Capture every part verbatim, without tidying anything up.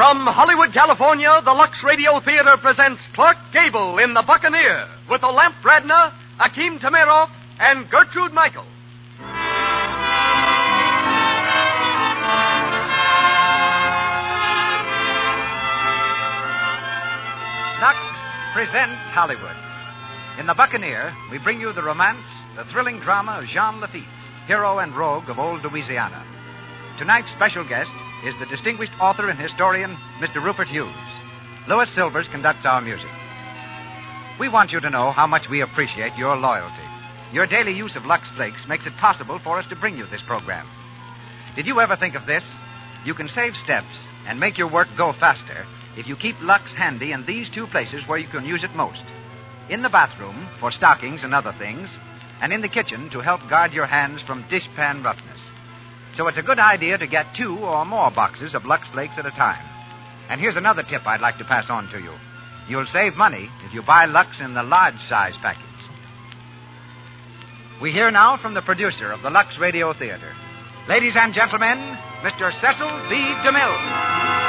From Hollywood, California, the Lux Radio Theater presents Clark Gable in The Buccaneer with Olamp Bradna, Akim Tamirov, and Gertrude Michael. Lux presents Hollywood. In The Buccaneer, we bring you the romance, the thrilling drama of Jean Lafitte, hero and rogue of old Louisiana. Tonight's special guest is the distinguished author and historian, Mister Rupert Hughes. Louis Silvers conducts our music. We want you to know how much we appreciate your loyalty. Your daily use of Lux Flakes makes it possible for us to bring you this program. Did you ever think of this? You can save steps and make your work go faster if you keep Lux handy in these two places where you can use it most. In the bathroom, for stockings and other things, and in the kitchen to help guard your hands from dishpan roughness. So it's a good idea to get two or more boxes of Lux Flakes at a time. And here's another tip I'd like to pass on to you. You'll save money if you buy Lux in the large size package. We hear now from the producer of the Lux Radio Theater. Ladies and gentlemen, Mister Cecil B. DeMille.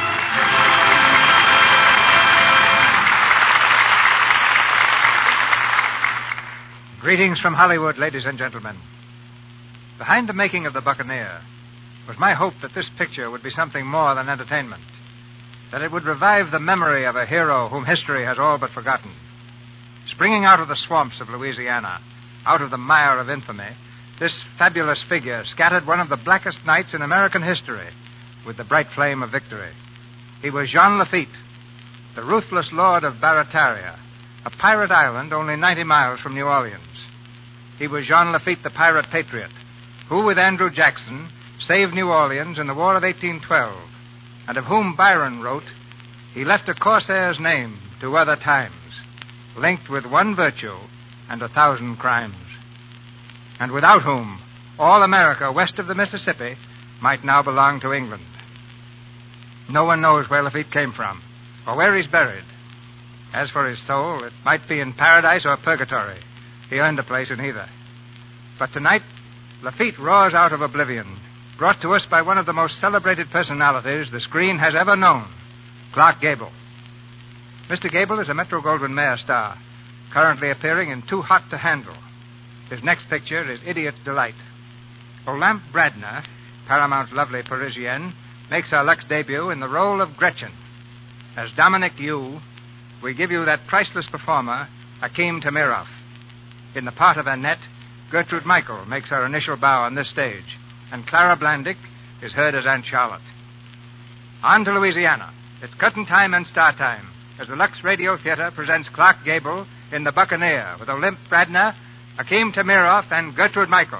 Greetings from Hollywood, ladies and gentlemen. Behind the making of The Buccaneer was my hope that this picture would be something more than entertainment, that it would revive the memory of a hero whom history has all but forgotten. Springing out of the swamps of Louisiana, out of the mire of infamy, this fabulous figure scattered one of the blackest nights in American history with the bright flame of victory. He was Jean Lafitte, the ruthless lord of Barataria, a pirate island only ninety miles from New Orleans. He was Jean Lafitte, the pirate patriot, who, with Andrew Jackson, saved New Orleans in the War of eighteen twelve, and of whom Byron wrote, "He left a corsair's name to other times, linked with one virtue and a thousand crimes," and without whom all America west of the Mississippi might now belong to England. No one knows where Lafitte came from, or where he's buried. As for his soul, it might be in paradise or purgatory. He earned a place in either. But tonight, Lafitte roars out of oblivion, brought to us by one of the most celebrated personalities the screen has ever known, Clark Gable. Mister Gable is a Metro-Goldwyn-Mayer star, currently appearing in Too Hot to Handle. His next picture is Idiot's Delight. Olamp Bradna, Paramount's lovely Parisienne, makes her Lux debut in the role of Gretchen. As Dominic Yu, we give you that priceless performer, Akim Tamirov. In the part of Annette, Gertrude Michael makes her initial bow on this stage, and Clara Blandick is heard as Aunt Charlotte. On to Louisiana. It's curtain time and star time as the Lux Radio Theater presents Clark Gable in The Buccaneer with Olamp Bradna, Akim Tamirov, and Gertrude Michael.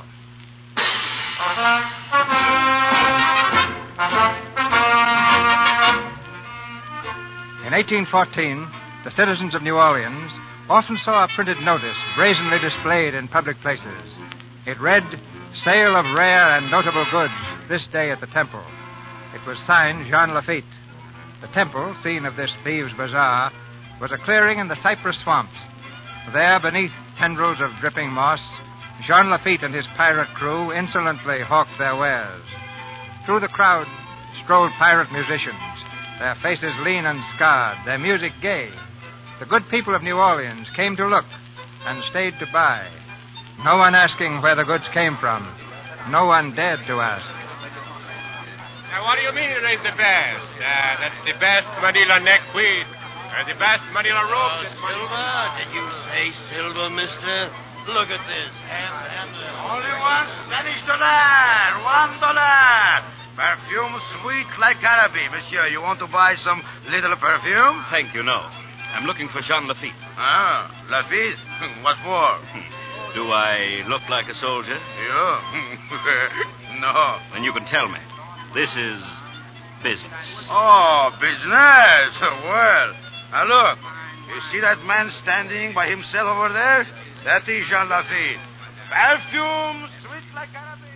In eighteen fourteen, the citizens of New Orleans often saw a printed notice brazenly displayed in public places. It read, "Sale of rare and notable goods this day at the Temple." It was signed Jean Lafitte. The Temple, scene of this thieves' bazaar, was a clearing in the cypress swamps. There, beneath tendrils of dripping moss, Jean Lafitte and his pirate crew insolently hawked their wares. Through the crowd strolled pirate musicians, their faces lean and scarred, their music gay. The good people of New Orleans came to look and stayed to buy. No one asking where the goods came from. No one dared to ask. Now, what do you mean it ain't the best? Uh, that's the best Manila neckweed. Or the best Manila rope. Uh, silver? Did you say silver, mister? Look at this. Hand, hand. Only one Spanish dollar. One dollar. Perfume sweet like Araby. Monsieur, you want to buy some little perfume? Thank you, no. I'm looking for Jean Lafitte. Ah, Lafitte? What for? Do I look like a soldier? You? No. Then you can tell me. This is business. Oh, business. Well, now look. You see that man standing by himself over there? That is Jean Lafitte. Perfume sweet like Araby.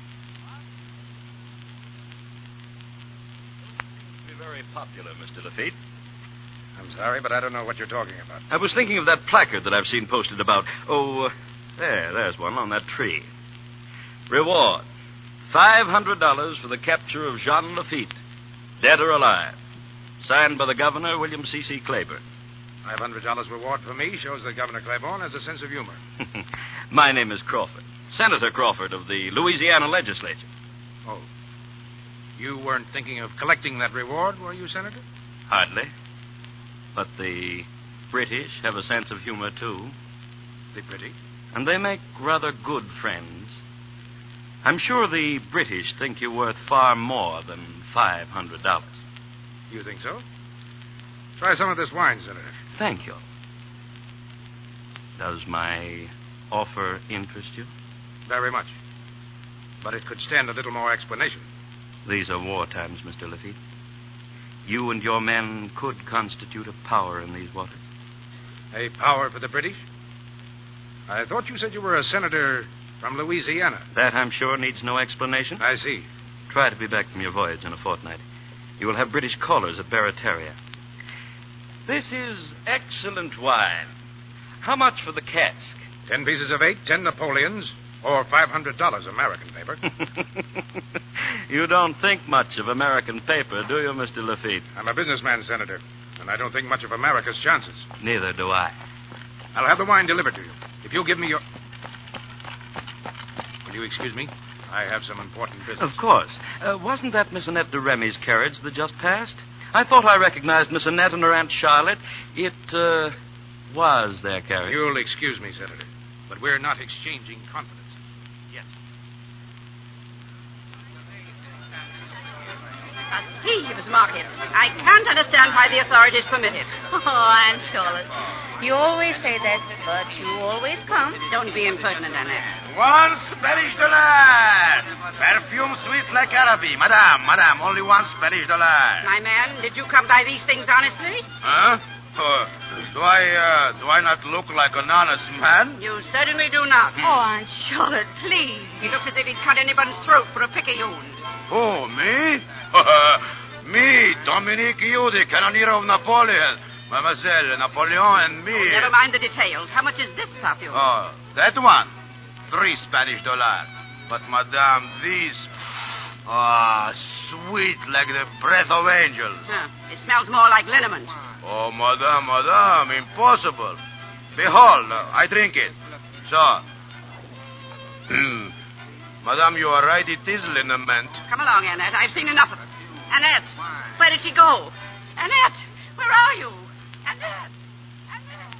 Be very popular, Mister Lafitte. I'm sorry, but I don't know what you're talking about. I was thinking of that placard that I've seen posted about. Oh, uh, there, there's one on that tree. Reward. five hundred dollars for the capture of Jean Lafitte, dead or alive. Signed by the governor, William C C. Claiborne. Five hundred dollars reward for me shows that Governor Claiborne has a sense of humor. My name is Crawford. Senator Crawford of the Louisiana legislature. Oh. You weren't thinking of collecting that reward, were you, Senator? Hardly. But the British have a sense of humor, too. The British? And they make rather good friends. I'm sure the British think you're worth far more than five hundred dollars. You think so? Try some of this wine, Senator. Thank you. Does my offer interest you? Very much. But it could stand a little more explanation. These are war times, Mister Lafitte. You and your men could constitute a power in these waters. A power for the British? I thought you said you were a senator from Louisiana. That, I'm sure, needs no explanation. I see. Try to be back from your voyage in a fortnight. You will have British callers at Barataria. This is excellent wine. How much for the cask? Ten pieces of eight, ten Napoleons, or five hundred dollars American paper. You don't think much of American paper, do you, Mister Lafitte? I'm a businessman, Senator, and I don't think much of America's chances. Neither do I. I'll have the wine delivered to you. If you'll give me your... Will you excuse me? I have some important business. Of course. Uh, wasn't that Miss Annette de Remy's carriage that just passed? I thought I recognized Miss Annette and her Aunt Charlotte. It, uh, was their carriage. You'll excuse me, Senator, but we're not exchanging confidence. Yes. A thieves' market. I can't understand why the authorities permit it. Oh, Aunt Charlotte. You always say that, but you always come. Don't be impertinent, Annette. One Spanish dollar. Perfume sweet like Araby. Madame, madame, only one Spanish dollar. My man, did you come by these things honestly? Huh? Uh, do I, uh, do I not look like an honest man? You certainly do not. Oh, Aunt Charlotte, please. He looks as if he'd cut anybody's throat for a picayune. Oh, me? Me, Dominique Yudi, cannoneer of Napoleon. Mademoiselle, Napoleon and me. Oh, never mind the details. How much is this perfume? Oh, that one. Three Spanish dollars. But, madame, these... Ah, sweet like the breath of angels. Huh. It smells more like liniment. Oh, madame, madame, impossible. Behold, I drink it. So. Madame, you are right, it is liniment. Come along, Annette. I've seen enough of it. Annette, where did she go? Annette, where are you? Annette! Annette!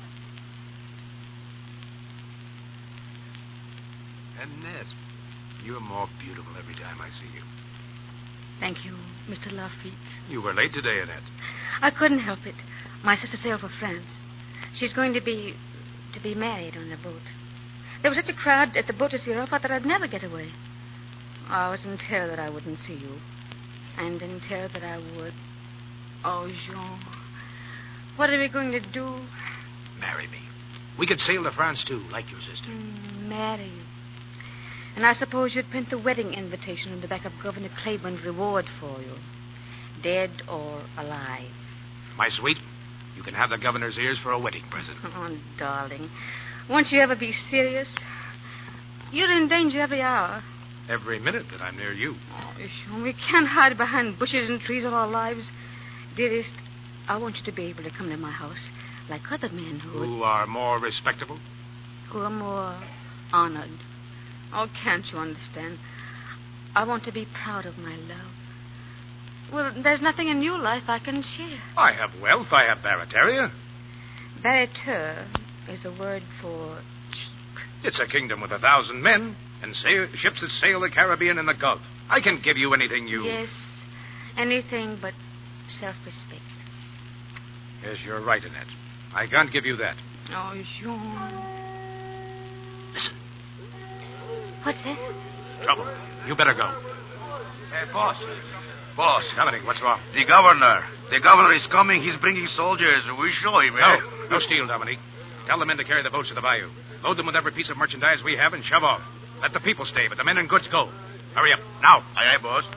Annette, you're more beautiful every time I see you. Thank you, Mister Lafitte. You were late today, Annette. I couldn't help it. My sister sailed for France. She's going to be to be married on the boat. There was such a crowd at the boat to see her, I thought that I'd never get away. I was in terror that I wouldn't see you. And in terror that I would. Oh, Jean. What are we going to do? Marry me. We could sail to France, too, like your sister. Mm, marry you. And I suppose you'd print the wedding invitation on the back of Governor Claiborne's reward for you. Dead or alive. My sweet, you can have the governor's ears for a wedding present. Oh, darling. Won't you ever be serious? You're in danger every hour. Every minute that I'm near you. Oh, Jean, we can't hide behind bushes and trees all our lives. Dearest, I want you to be able to come to my house like other men who... Who are more respectable? Who are more honored. Oh, can't you understand? I want to be proud of my love. Well, there's nothing in your life I can share. I have wealth. I have Barataria. Barateur is the word for cheap. It's a kingdom with a thousand men and sail, ships that sail the Caribbean and the Gulf. I can give you anything you... Yes, anything but self-respect. Yes, you're right, Annette. I can't give you that. Oh, Jean. Listen. What's this? Trouble. You better go. Hey, boss. Boss. Dominic, what's wrong? The governor. The governor is coming. He's bringing soldiers. We show him, No. eh? No steal, Dominic. Tell the men to carry the boats to the bayou. Load them with every piece of merchandise we have and shove off. Let the people stay, but the men and goods go. Hurry up. Now. Aye, aye, boss.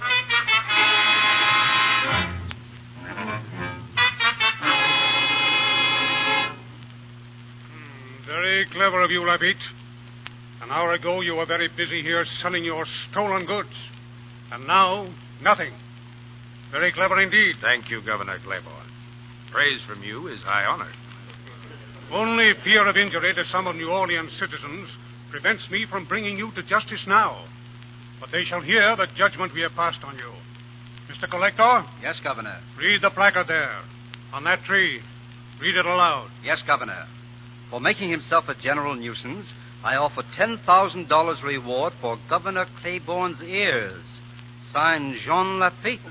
Very clever of you, Lafitte. An hour ago, you were very busy here selling your stolen goods. And now, nothing. Very clever indeed. Thank you, Governor Claiborne. Praise from you is high honor. Only fear of injury to some of New Orleans citizens prevents me from bringing you to justice now. But they shall hear the judgment we have passed on you. Mister Collector? Yes, Governor. Read the placard there. On that tree. Read it aloud. Yes, Governor. For making himself a general nuisance, I offer ten thousand dollars reward for Governor Claiborne's ears. Signed, Jean Lafitte.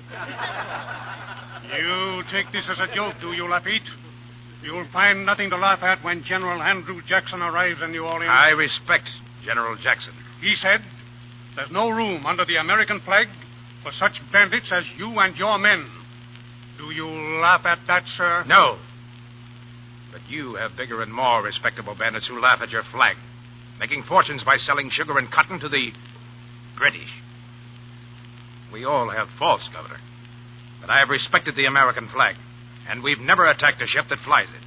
You take this as a joke, do you, Lafitte? You'll find nothing to laugh at when General Andrew Jackson arrives in New Orleans. I respect General Jackson. He said there's no room under the American flag for such bandits as you and your men. Do you laugh at that, sir? No. But you have bigger and more respectable bandits who laugh at your flag, making fortunes by selling sugar and cotton to the British. We all have faults, Governor. But I have respected the American flag, and we've never attacked a ship that flies it.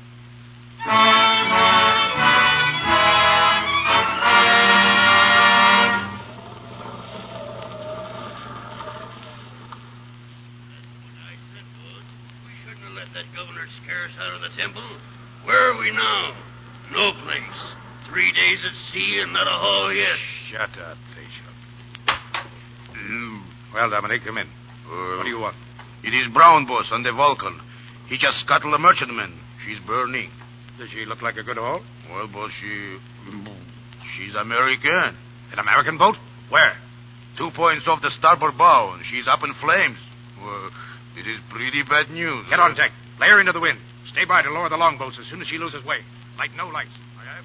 That governor scare us out of the temple. Where are we now? No place. Three days at sea and not a haul yet. Shut up, Bishop. Mm. Well, Dominic, come in. Uh, what do you want? It is Brown, boss, on the Vulcan. He just scuttled a merchantman. She's burning. Does she look like a good haul? Well, boss, she... She's American. An American boat? Where? Two points off the starboard bow, and she's up in flames. Well, it is pretty bad news. Get on deck. Lay her into the wind. Stay by to lower the longboats as soon as she loses way. Light no lights. Aye, aye,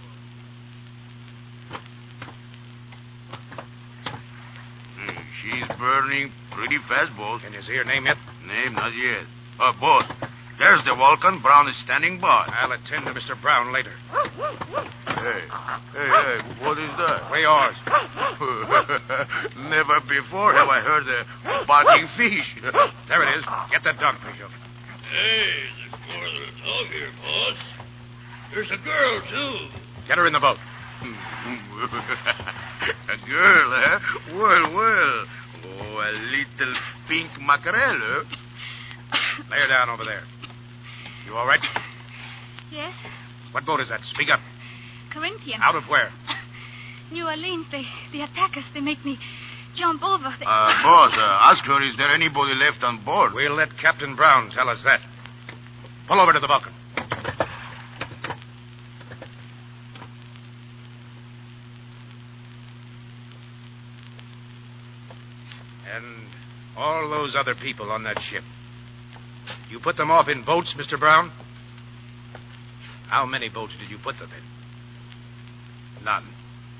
boss. She's burning pretty fast, boss. Can you see her name yet? Name, not yet. Uh, boss, there's the Vulcan. Brown is standing by. I'll attend to Mister Brown later. Hey, hey, hey, what is that? Three oars. Never before have I heard a barking fish. There it is. Get that dog, Bishop. Hey, there's more than a dog here, boss. There's a girl, too. Get her in the boat. A girl, eh? Well, well. Oh, a little pink mackerel, eh? Lay her down over there. You all right? Yes? What boat is that? Speak up. Corinthian. Out of where? New Orleans. They, they attack us. They make me jump over. They... Uh, boss, uh, ask her, is there anybody left on board? We'll let Captain Brown tell us that. Pull over to the Vulcan. And all those other people on that ship. You put them off in boats, Mister Brown? How many boats did you put them in? None.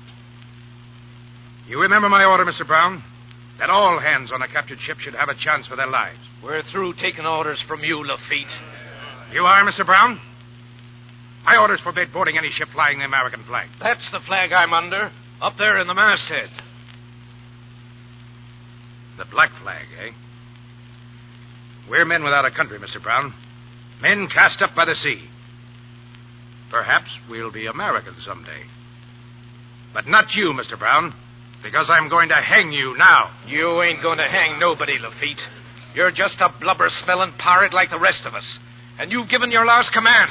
You remember my order, Mister Brown? That all hands on a captured ship should have a chance for their lives. We're through taking orders from you, Lafitte. You are, Mister Brown? My orders forbid boarding any ship flying the American flag. That's the flag I'm under. Up there in the masthead. The black flag, eh? We're men without a country, Mister Brown. Men cast up by the sea. Perhaps we'll be Americans someday. But not you, Mister Brown, because I'm going to hang you now. You ain't going to hang nobody, Lafitte. You're just a blubber-smelling pirate like the rest of us. And you've given your last command.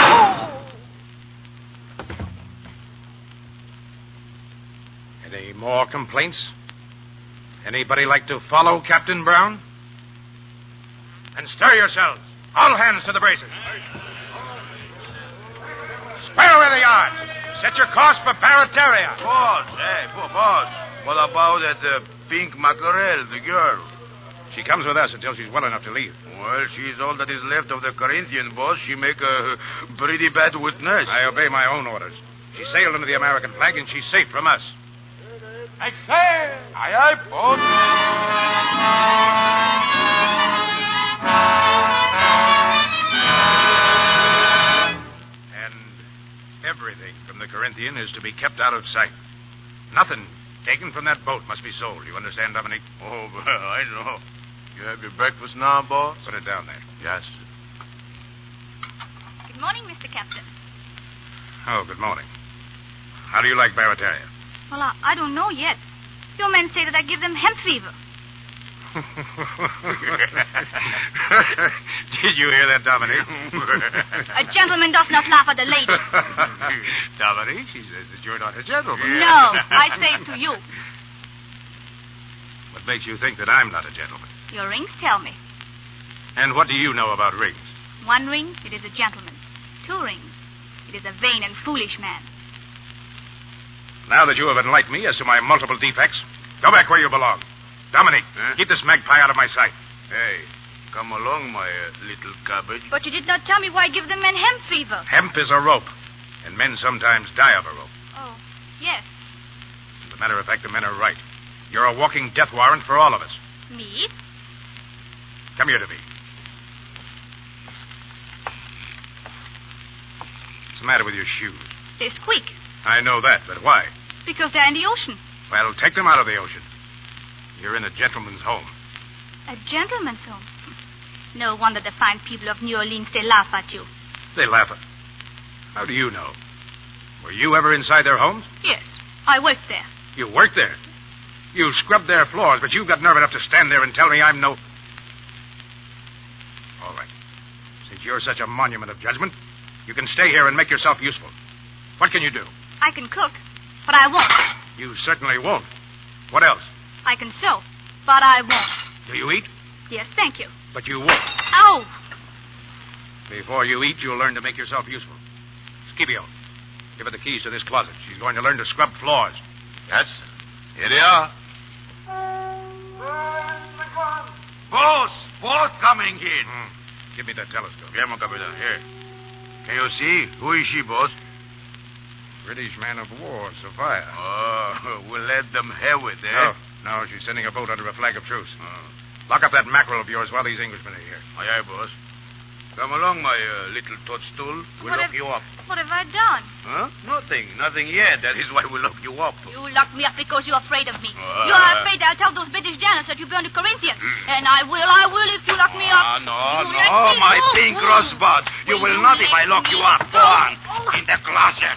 Any more complaints? Anybody like to follow Captain Brown? And stir yourselves. All hands to the braces. Square away the yards. Set your course for Barataria. Boss, hey, boss. What about that uh, pink mackerel, the girl? She comes with us until she's well enough to leave. Well, she's all that is left of the Corinthian, boss. She make a pretty bad witness. I obey my own orders. She sailed under the American flag, and she's safe from us. I sail. Aye, aye, boss. Everything from the Corinthian is to be kept out of sight. Nothing taken from that boat must be sold. You understand, Dominic? Oh, well, I know. You have your breakfast now, boss? Put it down there. Yes. Good morning, Mister Captain. Oh, good morning. How do you like Barataria? Well, I, I don't know yet. Your men say that I give them hemp fever. Did you hear that, Dominique? A gentleman does not laugh at a lady. Dominique, she says that you're not a gentleman. No, I say it to you. What makes you think that I'm not a gentleman? Your rings tell me. And what do you know about rings? One ring, it is a gentleman. Two rings, it is a vain and foolish man. Now that you have enlightened me as to my multiple defects, go back where you belong. Dominique, huh? Keep this magpie out of my sight. Hey, come along, my uh, little cabbage. But you did not tell me why give the men hemp fever. Hemp is a rope, and men sometimes die of a rope. Oh, yes. As a matter of fact, the men are right. You're a walking death warrant for all of us. Me? Come here to me. What's the matter with your shoes? They squeak. I know that, but why? Because they're in the ocean. Well, take them out of the ocean. You're in a gentleman's home. A gentleman's home? No wonder the fine people of New Orleans, they laugh at you. They laugh at... How do you know? Were you ever inside their homes? Yes, I worked there. You worked there? You scrubbed their floors, but you've got nerve enough to stand there and tell me I'm no... All right. Since you're such a monument of judgment, you can stay here and make yourself useful. What can you do? I can cook, but I won't. You certainly won't. What else? I can sew, but I won't. Do you eat? Yes, thank you. But you won't. Ow! Before you eat, you'll learn to make yourself useful. Scipio, give her the keys to this closet. She's going to learn to scrub floors. Yes, sir. Here they are. Boss! Boss coming in. Hmm. Give me that telescope. Yeah, my Capitan. Here. Can you see? Who is she, boss? British man of war, Sophia. Oh, we'll let them have it, eh? No, no, she's sending a boat under a flag of truce. Oh. Lock up that mackerel of yours while these Englishmen are here. Aye, aye, boss. Come along, my uh, little toadstool. We'll what lock have, you up. What have I done? Huh? Nothing. Nothing yet. That is why we lock you up. You locked me up because you're afraid of me. Uh, you are afraid I'll tell those British janitors that you burned the Corinthians. Mm. And I will, I will if you lock me up. Ah, no, you no, my oh, pink oh. rosebud. You will, will not if I lock you up. Go on. Oh. In the closet.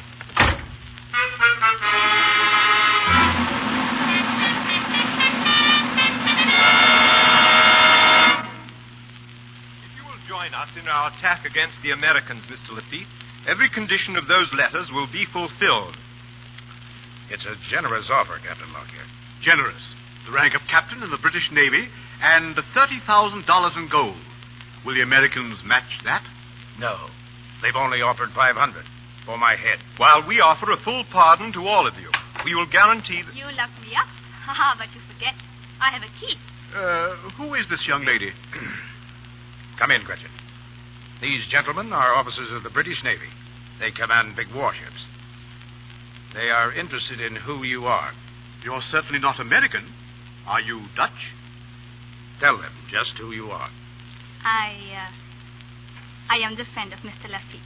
Join us in our attack against the Americans, Mister Lafitte. Every condition of those letters will be fulfilled. It's a generous offer, Captain Lockyer. Generous. The rank of captain in the British Navy and thirty thousand dollars in gold. Will the Americans match that? No. They've only offered five hundred dollars for my head. While we offer a full pardon to all of you. We will guarantee that... You locked me up? Haha, but you forget. I have a key. Uh, who is this young lady? Come in, Gretchen. These gentlemen are officers of the British Navy. They command big warships. They are interested in who you are. You're certainly not American. Are you Dutch? Tell them just who you are. I, uh, I am the friend of Mister Lafitte.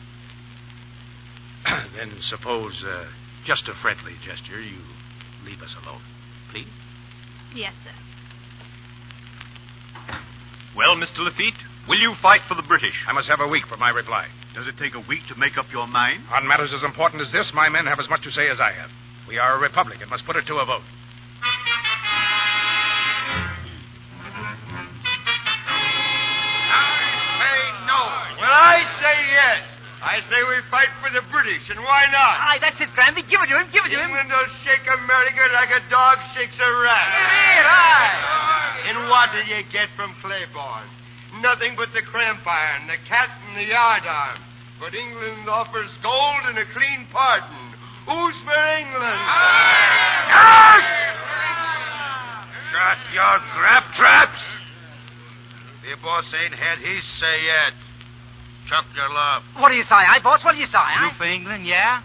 Then suppose, uh, just a friendly gesture, you leave us alone, please? Yes, sir. Well, Mister Lafitte, will you fight for the British? I must have a week for my reply. Does it take a week to make up your mind? On matters as important as this, my men have as much to say as I have. We are a republic and must put it to a vote. I say no. Well, I say yes. I say we fight for the British, and why not? Aye, that's it, Granby. Give it to him, give it to him. England will shake America like a dog shakes a rat. Here, aye. And what do you get from Claiborne? Nothing but the cramp iron, the cat and the yardarm. But England offers gold and a clean pardon. Who's for England? Yes! Shut your crap traps. The boss ain't had his say yet. Chuck your love. What do you say, eh, boss? What do you say, eh? You for England, yeah?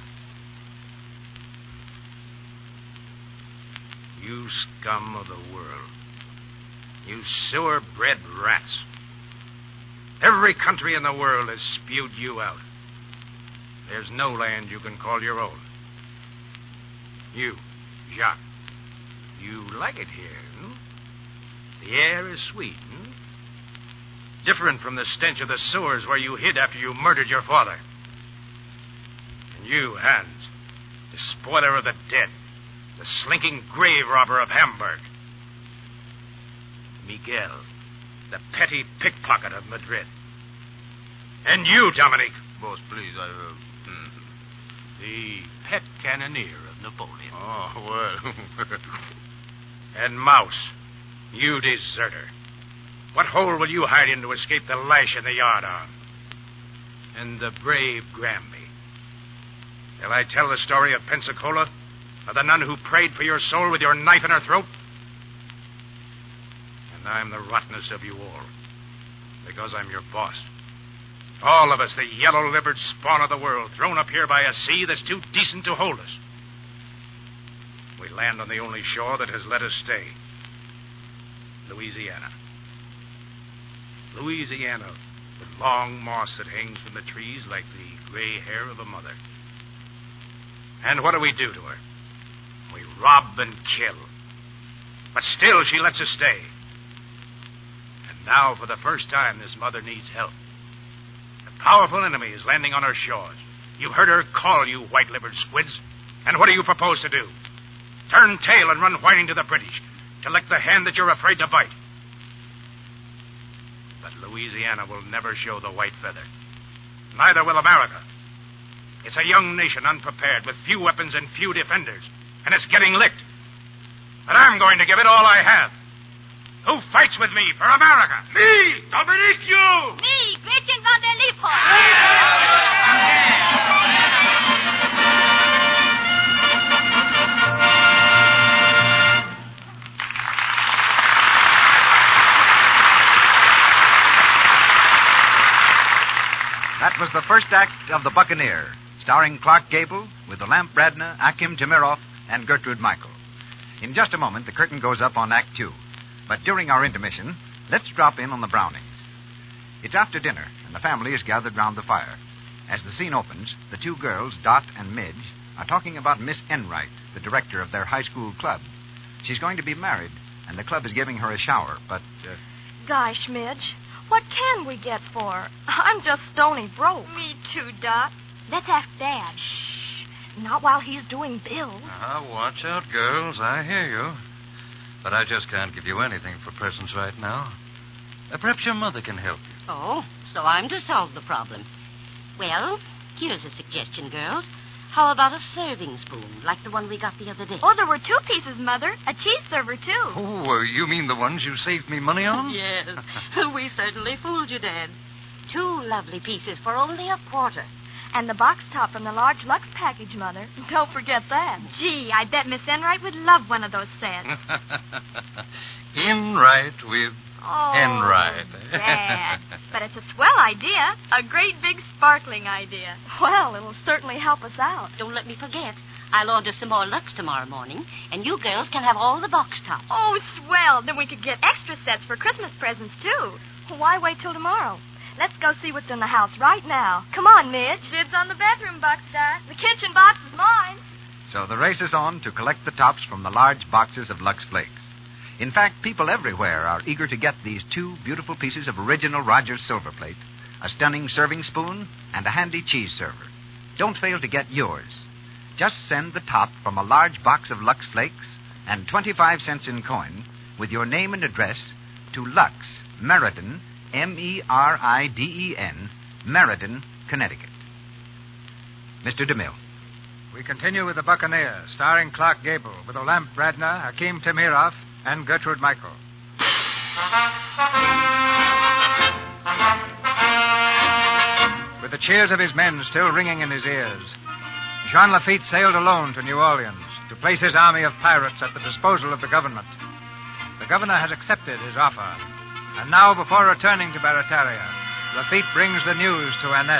You scum of the world. You sewer-bred rats. Every country in the world has spewed you out. There's no land you can call your own. You, Jacques, you like it here, hmm? The air is sweet, hmm? Different from the stench of the sewers where you hid after you murdered your father. And you, Hans, the spoiler of the dead, the slinking grave robber of Hamburg. Miguel, the petty pickpocket of Madrid. And you, Dominic. Boss, please, I... Uh, hmm. The pet cannoneer of Napoleon. Oh, well. And Mouse, you deserter. What hole will you hide in to escape the lash in the yardarm? And the brave Granby. Shall I tell the story of Pensacola? Of the nun who prayed for your soul with your knife in her throat? And I'm the rottenest of you all. Because I'm your boss. All of us, the yellow-livered spawn of the world, thrown up here by a sea that's too decent to hold us. We land on the only shore that has let us stay. Louisiana. Louisiana, with long moss that hangs from the trees like the gray hair of a mother. And what do we do to her? We rob and kill. But still she lets us stay. And now, for the first time, this mother needs help. A powerful enemy is landing on her shores. You've heard her call, you white-livered squids. And what do you propose to do? Turn tail and run whining to the British to lick the hand that you're afraid to bite. But Louisiana will never show the white feather. Neither will America. It's a young nation unprepared with few weapons and few defenders. And it's getting licked. But I'm going to give it all I have. Who fights with me for America? Me, Dominic, you! Me, Gretchen van der Liefhoff. That was the first act of The Buccaneer, starring Clark Gable with the Lamp Bradner, Akim Tamiroff, and Gertrude Michael. In just a moment, the curtain goes up on Act Two. But during our intermission, let's drop in on the Brownings. It's after dinner, and the family is gathered round the fire. As the scene opens, the two girls, Dot and Midge, are talking about Miss Enright, the director of their high school club. She's going to be married, and the club is giving her a shower, but... Uh... Gosh, Midge, what can we get for her? I'm just stony broke. Me too, Dot. Let's ask Dad. Shh. Not while he's doing bills. Now, watch out, girls. I hear you. But I just can't give you anything for presents right now. Uh, perhaps your mother can help you. Oh, so I'm to solve the problem. Well, here's a suggestion, girls. How about a serving spoon, like the one we got the other day? Oh, there were two pieces, Mother. A cheese server, too. Oh, uh, you mean the ones you saved me money on? Yes. We certainly fooled you, Dad. Two lovely pieces for only a quarter. And the box top from the large Lux package, Mother. Don't forget that. Gee, I bet Miss Enright would love one of those sets. Enright with oh, Enright. Dad. But it's a swell idea. A great big sparkling idea. Well, it'll certainly help us out. Don't let me forget. I'll order some more Lux tomorrow morning, and you girls can have all the box tops. Oh, swell. Then we could get extra sets for Christmas presents, too. Why wait till tomorrow? Let's go see what's in the house right now. Come on, Midge. Dibs on the bedroom box, Dot. The kitchen box is mine. So the race is on to collect the tops from the large boxes of Lux Flakes. In fact, people everywhere are eager to get these two beautiful pieces of original Rogers silver plate, a stunning serving spoon, and a handy cheese server. Don't fail to get yours. Just send the top from a large box of Lux Flakes and twenty-five cents in coin with your name and address to Lux, Meriden, M E R I D E N, Meriden, Connecticut. Mister DeMille. We continue with The Buccaneer, starring Clark Gable, with Lamp Bradner, Hakeem Tamiroff, and Gertrude Michael. With the cheers of his men still ringing in his ears, Jean Lafitte sailed alone to New Orleans to place his army of pirates at the disposal of the government. The governor has accepted his offer. And now, before returning to Barataria, Lafitte brings the news to Annette.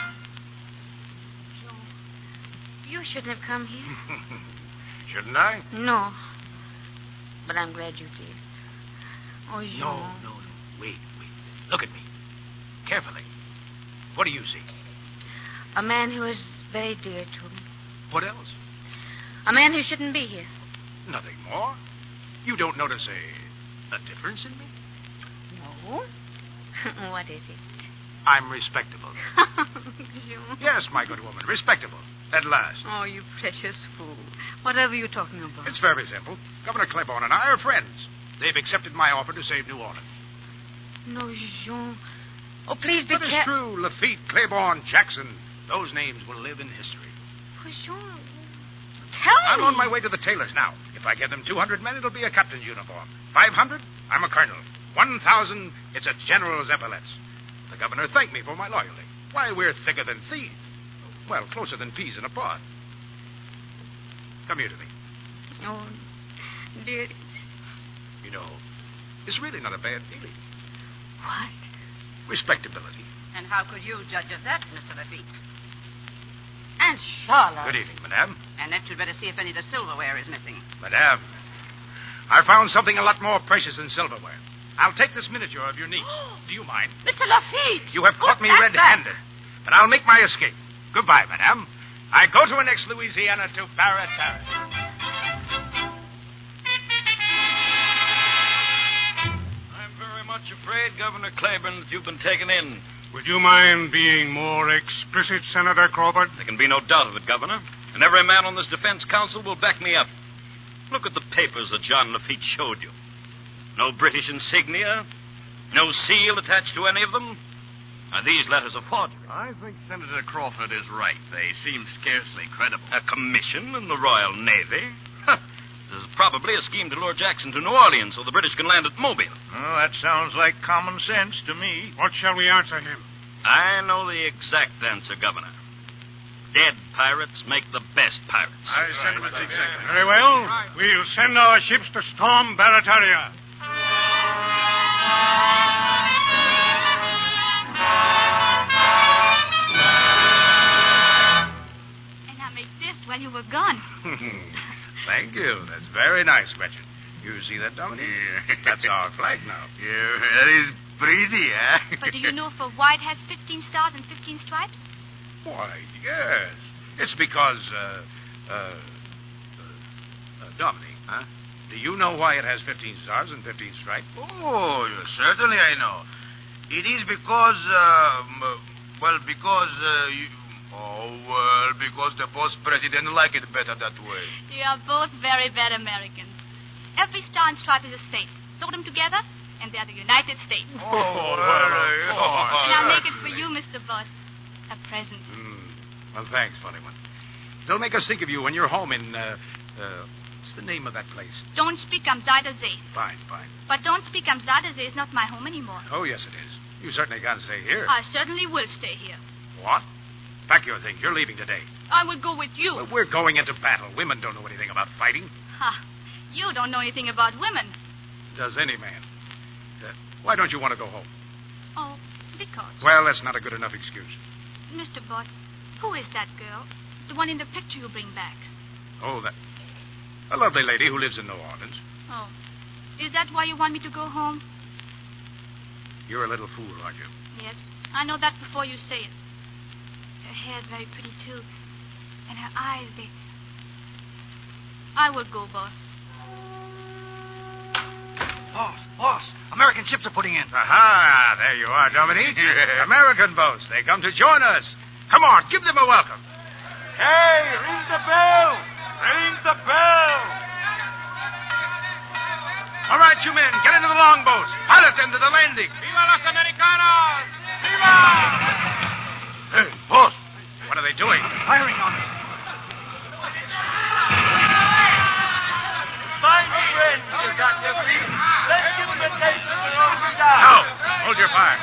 You shouldn't have come here. Shouldn't I? No. But I'm glad you did. Oh, Jean. No, no, no. Wait, wait. Look at me. Carefully. What do you see? A man who is very dear to me. What else? A man who shouldn't be here. Nothing more. You don't notice a, a difference in me? No. What is it? I'm respectable. Yes, my good woman, respectable. At last. Oh, you precious fool. Whatever are you talking about? It's very simple. Governor Claiborne and I are friends. They've accepted my offer to save New Orleans. No, Jean. Oh, please be But it's careful. true. Lafitte, Claiborne, Jackson. Those names will live in history. Oh, Jean. Tell I'm me. on my way to the tailor's now. If I get them two hundred men, it'll be a captain's uniform. five hundred, I'm a colonel. one thousand, it's a general's epaulets. The governor thanked me for my loyalty. Why, we're thicker than thieves. Well, closer than peas in a pod. Come here to me. Oh, dear. You know, it's really not a bad feeling. What? Respectability. And how could you judge of that, Mister Lafitte? And Charlotte. Good evening, madame. Annette, you'd better see if any of the silverware is missing. Madame, I found something a lot more precious than silverware. I'll take this miniature of your niece. Do you mind? Mister Lafitte! You have caught me red-handed, but I'll make my escape. Goodbye, madame. I go to an ex-Louisiana to Barataria. I'm very much afraid, Governor Claiborne, that you've been taken in. Would you mind being more explicit, Senator Crawford? There can be no doubt of it, Governor. And every man on this defense council will back me up. Look at the papers that John Lafitte showed you. No British insignia, no seal attached to any of them. Are these letters a forgery? I think Senator Crawford is right. They seem scarcely credible. A commission in the Royal Navy? Huh. This is probably a scheme to lure Jackson to New Orleans so the British can land at Mobile. Oh, that sounds like common sense to me. What shall we answer him? I know the exact answer, Governor. Dead pirates make the best pirates. I said it was exactly. Very well. We'll send our ships to storm Barataria. And I made this while you were gone. Thank you. That's very nice, Gretchen. You see that, Dominic? Yeah. That's our flag now. Yeah, that is pretty, eh? But do you know if a white has fifteen stars and fifteen stripes? Why, yes. It's because, uh, uh, uh, uh Dominic, huh? Do you know why it has fifteen stars and fifteen stripes? Oh, certainly I know. It is because, um, uh, well, because, uh, you... Oh, well, because the boss president like it better that way. You are both very bad Americans. Every star and stripe is a state. Sew them together, and they are the United States. Oh, well, uh, oh, and I'll make it for you, Mister Boss. A present. Mm. Well, thanks, funny one. They'll make us think of you when you're home in, uh, uh, what's the name of that place? Don't speak Amzadazee. Fine, fine. But don't speak Amzadazee is not my home anymore. Oh, yes, it is. You certainly can't stay here. I certainly will stay here. What? Pack your things. You're leaving today. I will go with you. Well, we're going into battle. Women don't know anything about fighting. Ha! You don't know anything about women. Does any man? Uh, why don't you want to go home? Oh, because. Well, that's not a good enough excuse. Mister Boss, who is that girl? The one in the picture you bring back. Oh, that. A lovely lady who lives in New Orleans. Oh. Is that why you want me to go home? You're a little fool, aren't you? Yes. I know that before you say it. Her hair's very pretty, too. And her eyes, they... I will go, boss. Boss, boss, American ships are putting in. Aha, there you are, Dominique. American boats. They come to join us. Come on, give them a welcome. Hey, ring the bell! Ring the bell! All right, you men, get into the longboats. Pilot them to the landing. Viva los Americanos! Viva! Hey, boss. What are they doing? Firing on us. Fine friends you got your feet. Let's give them a taste of the old style. No, hold your fire.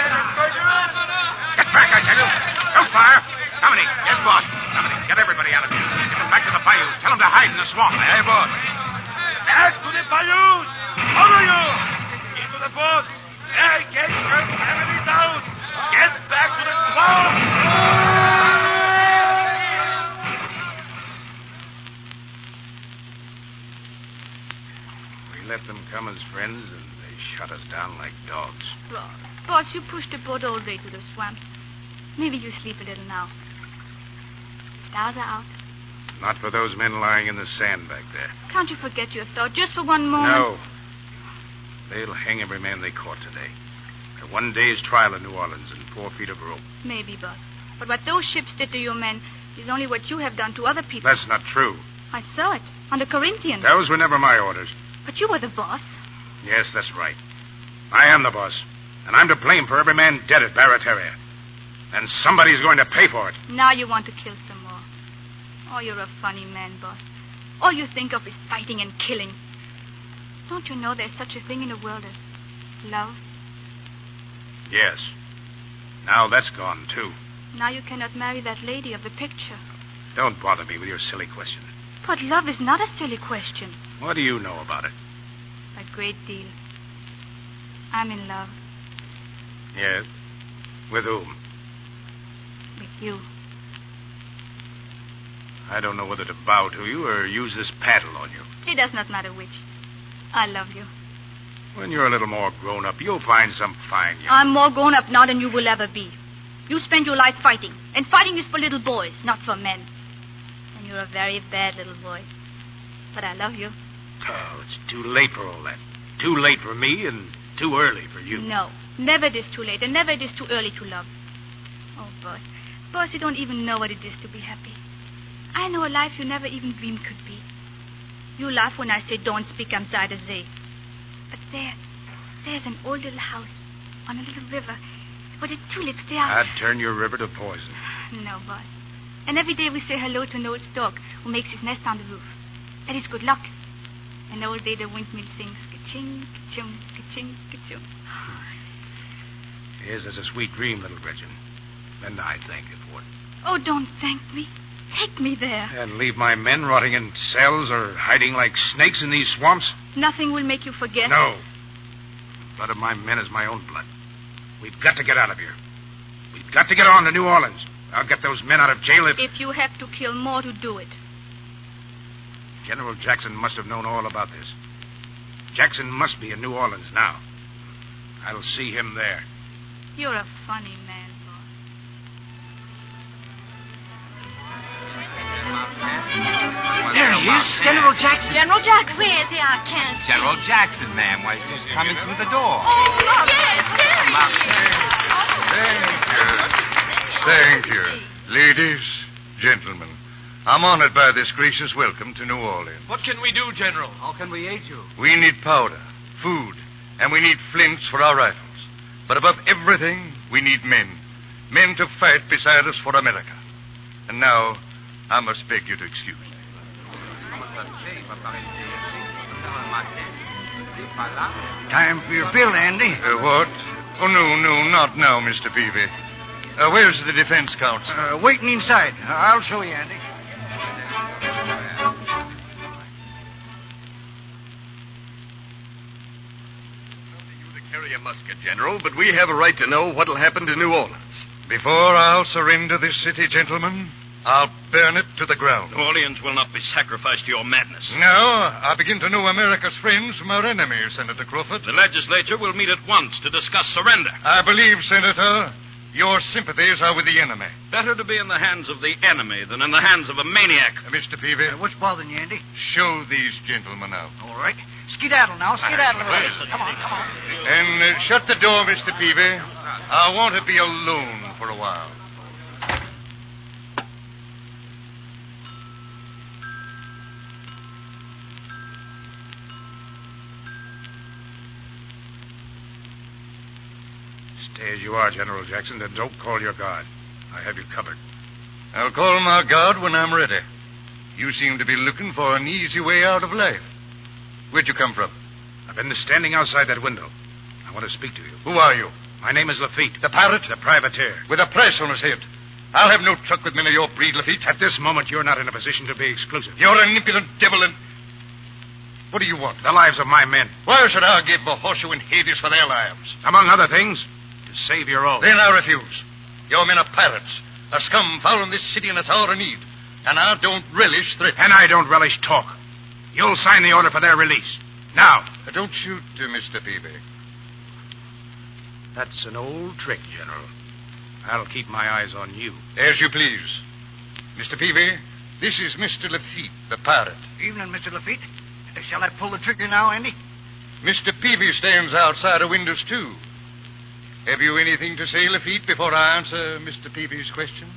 Get back, I tell you. Don't fire. Dominique. Yes, boss. Dominique, get everybody out of here. Get them back to the bayous. Tell them to hide in the swamp. Hey, boss. Back to the bayous. All of you. Into the boat. Hey, get your families out. Get back to the swamp. We let them come as friends, and they shut us down like dogs. Boss, boss, you pushed the boat all the way to the swamps. Maybe you sleep a little now. Stars are out. Not for those men lying in the sand back there. Can't you forget your thought just for one moment? No. They'll hang every man they caught today. A one day's trial in New Orleans and four feet of rope. Maybe, boss. But what those ships did to your men is only what you have done to other people. That's not true. I saw it on the Corinthian. Those were never my orders. But you were the boss. Yes, that's right. I am the boss, and I'm to blame for every man dead at Barataria. And somebody's going to pay for it. Now you want to kill some more. Oh, you're a funny man, boss. All you think of is fighting and killing. Don't you know there's such a thing in the world as love? Yes. Now that's gone, too. Now you cannot marry that lady of the picture. Don't bother me with your silly question. But love is not a silly question. What do you know about it? A great deal. I'm in love Yes? With whom? with you. I don't know whether to bow to you or use this paddle on you. It does not matter which. I love you. When you're a little more grown up, you'll find some fine young... I'm more grown up now than you will ever be. You spend your life fighting, and fighting is for little boys, not for men. And you're a very bad little boy. But I love you. Oh, it's too late for all that. Too late for me and too early for you. No, never it is too late, and never it is too early to love. Oh, boss. Boss, you don't even know what it is to be happy. I know a life you never even dreamed could be. You laugh when I say don't speak, I'm sorry to say. But there, there's an old little house on a little river where the tulips, they are... I'd turn your river to poison. No, boss. And every day we say hello to an old stork who makes his nest on the roof. That is good luck. And all day the windmill sings ka-ching, ka-chung, ka-ching, ka-chung. Yes, that's a sweet dream, little Gretchen. And I thank you for it. Oh, don't thank me. Take me there. And leave my men rotting in cells or hiding like snakes in these swamps? Nothing will make you forget. No. The blood of my men is my own blood. We've got to get out of here. We've got to get on to New Orleans. I'll get those men out of jail if... If you have to kill more to do it. General Jackson must have known all about this. Jackson must be in New Orleans now. I'll see him there. You're a funny man, boss. There he is, General Jackson. General Jackson. Where is he? I can't see. General Jackson, ma'am. Why, he's just coming through the door. Oh, look. Yes, there he Thank you. Ladies, gentlemen, I'm honored by this gracious welcome to New Orleans. What can we do, General? How can we aid you? We need powder, food, and we need flints for our rifles. But above everything, we need men. Men to fight beside us for America. And now, I must beg you to excuse me. Time for your bill, Andy. Uh, what? Oh, no, no, not now, Mister Peavy. Uh, where's the defense counsel? Uh, waiting inside. Uh, I'll show you, Andy. Carry a musket, General, but we have a right to know what'll happen to New Orleans. Before I'll surrender this city, gentlemen, I'll burn it to the ground. New Orleans will not be sacrificed to your madness. No, I begin to know America's friends from our enemies, Senator Crawford. The legislature will meet at once to discuss surrender. I believe, Senator, your sympathies are with the enemy. Better to be in the hands of the enemy than in the hands of a maniac. Uh, Mister Peavy. Uh, what's bothering you, Andy? Show these gentlemen out. All right. Skedaddle now. Skedaddle. Come on, come on. And uh, shut the door, Mister Peavy. I want to be alone for a while. Stay as you are, General Jackson, and don't call your guard. I have you covered. I'll call my guard when I'm ready. You seem to be looking for an easy way out of life. Where'd you come from? I've been standing outside that window. I want to speak to you. Who are you? My name is Lafitte. The pirate? The privateer. With a price on his head. I'll have no truck with men of your breed, Lafitte. At this moment, you're not in a position to be exclusive. You're an impudent devil, and... What do you want? The lives of my men. Why should I give a horseshoe and Hades for their lives? Among other things, to save your own. Then I refuse. Your men are pirates. A scum fouling this city in its hour of need. And I don't relish threats. And I don't relish talk. You'll sign the order for their release. Now. Uh, don't shoot, uh, Mister Peavy. That's an old trick, General. I'll keep my eyes on you. As you please. Mister Peavy, this is Mister Lafitte, the pirate. Evening, Mister Lafitte. Uh, shall I pull the trigger now, Andy? Mister Peavy stands outside of windows, too. Have you anything to say, Lafitte, before I answer Mister Peavy's question?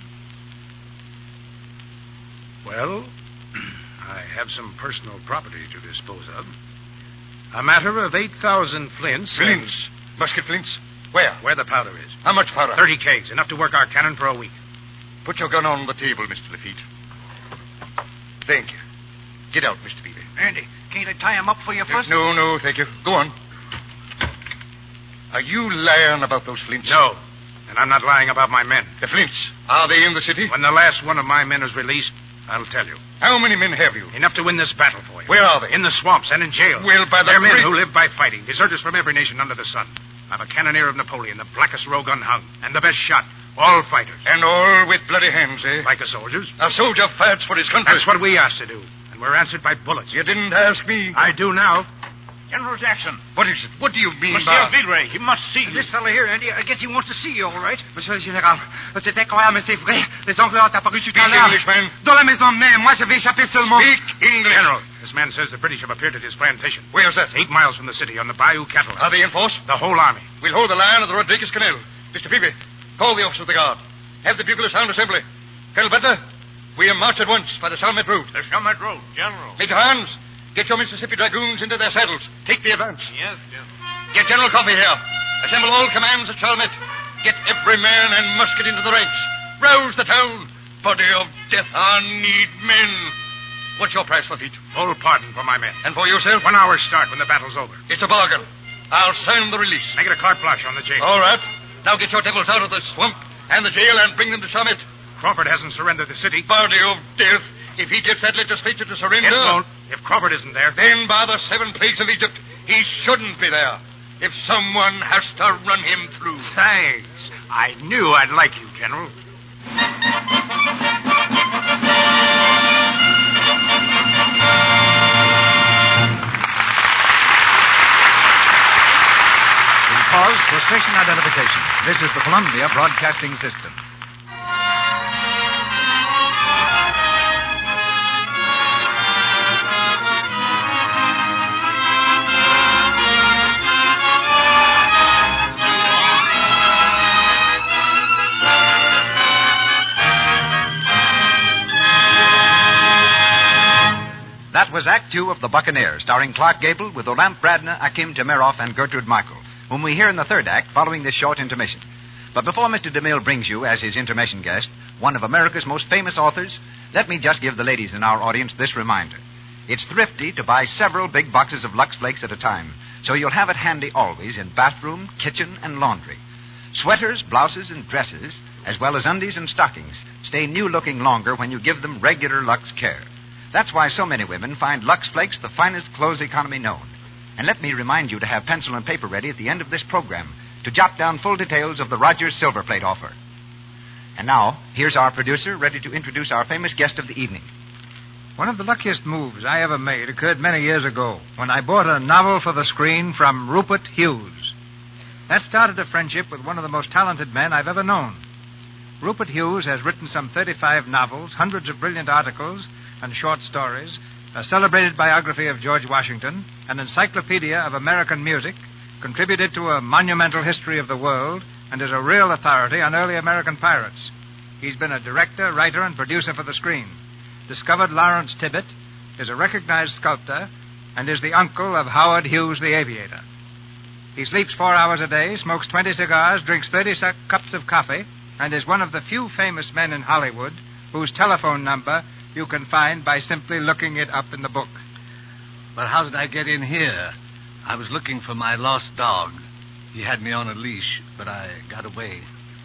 Well, I have some personal property to dispose of. A matter of eight thousand flints. Flints? Musket flints? Where? Where the powder is. How much powder? Thirty kegs, enough to work our cannon for a week. Put your gun on the table, Mister Lafitte. Thank you. Get out, Mister Peavy. Andy, can't I tie him up for you first? No, no, thank you. Go on. Are you lying about those flints? No. And I'm not lying about my men. The flints, are they in the city? When the last one of my men is released, I'll tell you. How many men have you? Enough to win this battle for you. Where are they? In the swamps and in jail. Well, by the They're men great- who live by fighting, deserters from every nation under the sun. I'm a cannoneer of Napoleon, the blackest rogue unhung, and the best shot. All fighters. And all with bloody hands, eh? Like a soldier's. A soldier fights for his country. That's what we asked to do. And we're answered by bullets. You didn't ask me. I do now. General Jackson. What is it? What do you mean Monsieur by... Villeray, he must see you. This fellow here, Andy, I guess he wants to see you, all right. Monsieur le Général, c'est incroyable, mais c'est vrai. Les Anglais ont apparu tout Speak à l'heure. English, man. Dans la maison même. Moi, je vais échapper seulement. Speak English. General, this man says the British have appeared at his plantation. Where's that? Eight miles from the city on the Bayou Cattle. Are they in force? The whole army. We'll hold the line of the Rodriguez Canal. Mister Peavy, call the officer of the guard. Have the buglers sound assembly. Colonel Butler, we are march at once by the Chalmette road. The Chalmette road, General. Major Hans, get your Mississippi Dragoons into their saddles. Take the advance. Yes, General. Get General Coffee here. Assemble all commands at Chalmette. Get every man and musket into the ranks. Rouse the town. Body of death, I need men. What's your price, Lafitte? Full pardon for my men. And for yourself? One hour's start when the battle's over. It's a bargain. I'll sign the release. Make it a carte blanche on the jail. All right. Now get your devils out of the swamp and the jail and bring them to Chalmette. Crawford hasn't surrendered the city. Body of death. If he gets that legislature to surrender... It won't. If Crawford isn't there... Then by the seven plagues of Egypt, he shouldn't be there. If someone has to run him through. Thanks. I knew I'd like you, General. Pause for station identification. This is the Columbia Broadcasting System. That was Act Two of The Buccaneer, starring Clark Gable with Olamp Bradner, Akim Temeroff, and Gertrude Michael, whom we hear in the third act following this short intermission. But before Mister DeMille brings you, as his intermission guest, one of America's most famous authors, let me just give the ladies in our audience this reminder. It's thrifty to buy several big boxes of Lux Flakes at a time, so you'll have it handy always in bathroom, kitchen, and laundry. Sweaters, blouses, and dresses, as well as undies and stockings, stay new-looking longer when you give them regular Lux care. That's why so many women find Lux Flakes the finest clothes economy known. And let me remind you to have pencil and paper ready at the end of this program to jot down full details of the Rogers Silver Plate offer. And now, here's our producer ready to introduce our famous guest of the evening. One of the luckiest moves I ever made occurred many years ago when I bought a novel for the screen from Rupert Hughes. That started a friendship with one of the most talented men I've ever known. Rupert Hughes has written some thirty-five novels, hundreds of brilliant articles and short stories, a celebrated biography of George Washington, an encyclopedia of American music, contributed to a monumental history of the world, and is a real authority on early American pirates. He's been a director, writer, and producer for the screen, discovered Lawrence Tibbett, is a recognized sculptor, and is the uncle of Howard Hughes the aviator. He sleeps four hours a day, smokes twenty cigars, drinks thirty cups of coffee, and is one of the few famous men in Hollywood whose telephone number you can find by simply looking it up in the book. But how did I get in here? I was looking for my lost dog. He had me on a leash, but I got away.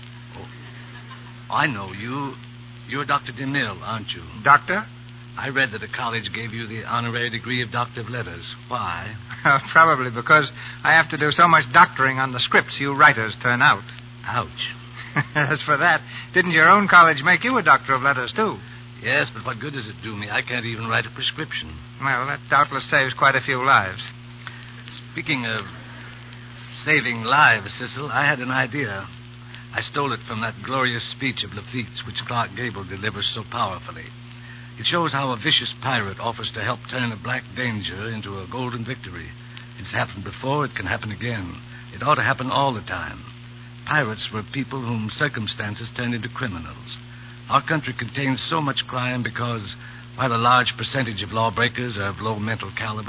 Oh, I know you. You're Doctor DeMille, aren't you? Doctor? I read that a college gave you the honorary degree of Doctor of Letters. Why? Probably because I have to do so much doctoring on the scripts you writers turn out. Ouch. As for that, didn't your own college make you a Doctor of Letters, too? Yes, but what good does it do me? I can't even write a prescription. Well, that doubtless saves quite a few lives. Speaking of saving lives, Cecil, I had an idea. I stole it from that glorious speech of Lafitte's, which Clark Gable delivers so powerfully. It shows how a vicious pirate offers to help turn a black danger into a golden victory. It's happened before, it can happen again. It ought to happen all the time. Pirates were people whom circumstances turned into criminals. Our country contains so much crime because, while a large percentage of lawbreakers are of low mental caliber,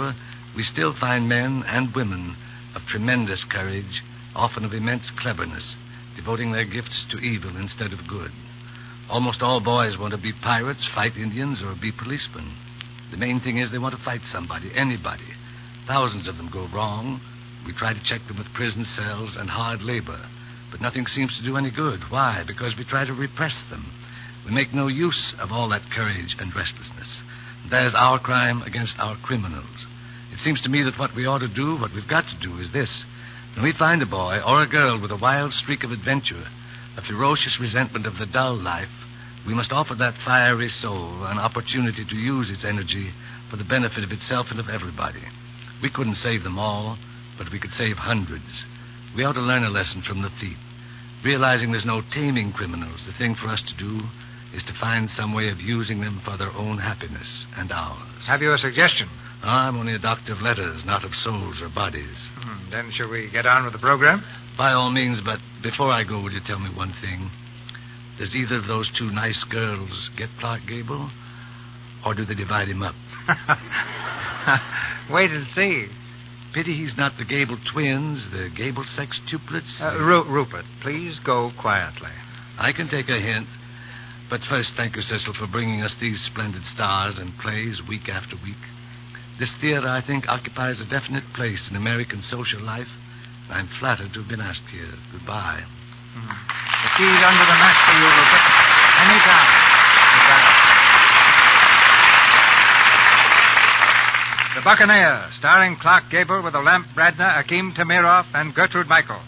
we still find men and women of tremendous courage, often of immense cleverness, devoting their gifts to evil instead of good. Almost all boys want to be pirates, fight Indians, or be policemen. The main thing is they want to fight somebody, anybody. Thousands of them go wrong. We try to check them with prison cells and hard labor, but nothing seems to do any good. Why? Because we try to repress them. We make no use of all that courage and restlessness. That is our crime against our criminals. It seems to me that what we ought to do, what we've got to do, is this. When we find a boy or a girl with a wild streak of adventure, a ferocious resentment of the dull life, we must offer that fiery soul an opportunity to use its energy for the benefit of itself and of everybody. We couldn't save them all, but we could save hundreds. We ought to learn a lesson from Lafitte. Realizing there's no taming criminals, the thing for us to do is to find some way of using them for their own happiness and ours. Have you a suggestion? Oh, I'm only a doctor of letters, not of souls or bodies. Hmm, then shall we get on with the program? By all means, but before I go, will you tell me one thing? Does either of those two nice girls get Clark Gable, or do they divide him up? Wait and see. Pity he's not the Gable twins, the Gable sextuplets. Uh, Ru- Rupert, please go quietly. I can take a hint. But first, thank you, Cecil, for bringing us these splendid stars and plays week after week. This theater, I think, occupies a definite place in American social life. I'm flattered to have been asked here. Goodbye. Mm-hmm. The key's under the mat for you, Rupert. Anytime. Goodbye. The Buccaneer, starring Clark Gable with Olamp Bradner, Akeem Tamirov, and Gertrude Michael.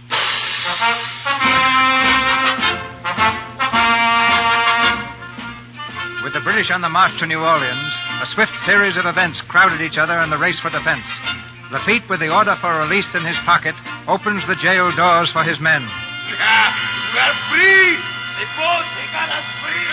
With the British on the march to New Orleans, a swift series of events crowded each other in the race for defense. Lafitte, with the order for release in his pocket, opens the jail doors for his men. Yeah, we are free! The boat, they got us free!